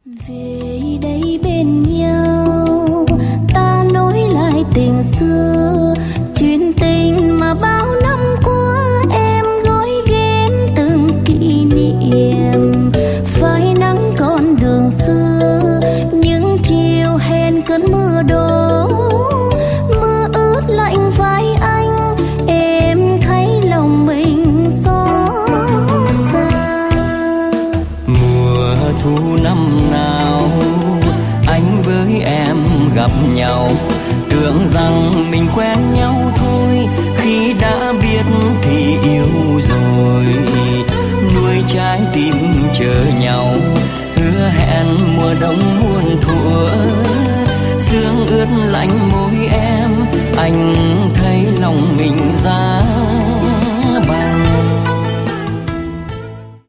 Về đây bên nhau, ta nối lại tình xưa, chuyện tình mà bao năm qua em gói ghém từng kỷ niệm. Phai nắng con đường xưa, những chiều hẹn cơn mưa đổ, mưa ướt lạnh vai anh, em thấy lòng mình xót xa. Mùa thu năm nào anh với em gặp nhau, tưởng rằng mình quen nhau thôi, khi đã biết thì yêu rồi. Nuôi trái tim chờ nhau, hứa hẹn mùa đông muôn thuở, sương ướt lạnh môi em, anh thấy lòng mình giá